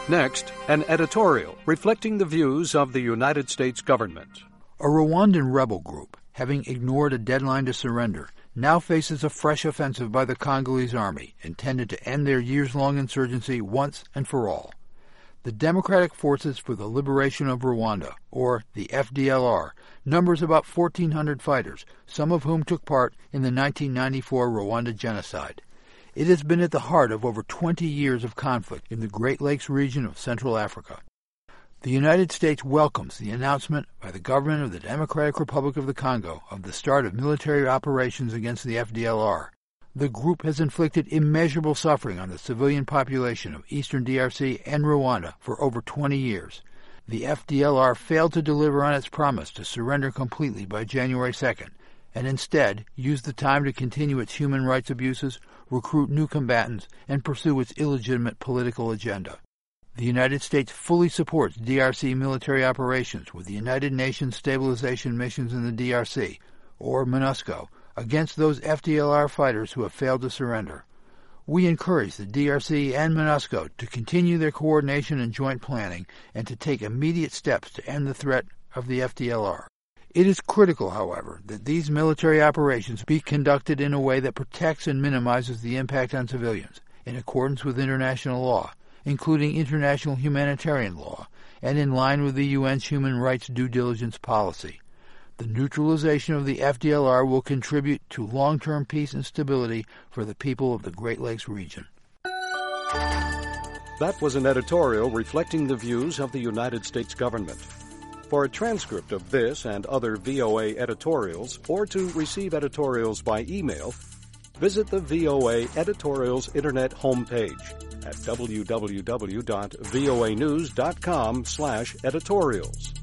Next, an editorial reflecting the views of the United States government. A Rwandan rebel group, having ignored a deadline to surrender, now faces a fresh offensive by the Congolese army, intended to end their years-long insurgency once and for all. The Democratic Forces for the Liberation of Rwanda, or the FDLR, numbers about 1,400 fighters, some of whom took part in the 1994 Rwanda genocide. It has been at the heart of over 20 years of conflict in the Great Lakes region of Central Africa. The United States welcomes the announcement by the government of the Democratic Republic of the Congo of the start of military operations against the FDLR. The group has inflicted immeasurable suffering on the civilian population of eastern DRC and Rwanda for over 20 years. The FDLR failed to deliver on its promise to surrender completely by January 2nd, and instead used the time to continue its human rights abuses, recruit new combatants, and pursue its illegitimate political agenda. The United States fully supports DRC military operations with the United Nations Stabilization Missions in the DRC, or MONUSCO, against those FDLR fighters who have failed to surrender. We encourage the DRC and MONUSCO to continue their coordination and joint planning and to take immediate steps to end the threat of the FDLR. It is critical, however, that these military operations be conducted in a way that protects and minimizes the impact on civilians, in accordance with international law, including international humanitarian law, and in line with the UN's human rights due diligence policy. The neutralization of the FDLR will contribute to long-term peace and stability for the people of the Great Lakes region. That was an editorial reflecting the views of the United States government. For a transcript of this and other VOA editorials, or to receive editorials by email, visit the VOA Editorials Internet homepage at www.voanews.com/editorials.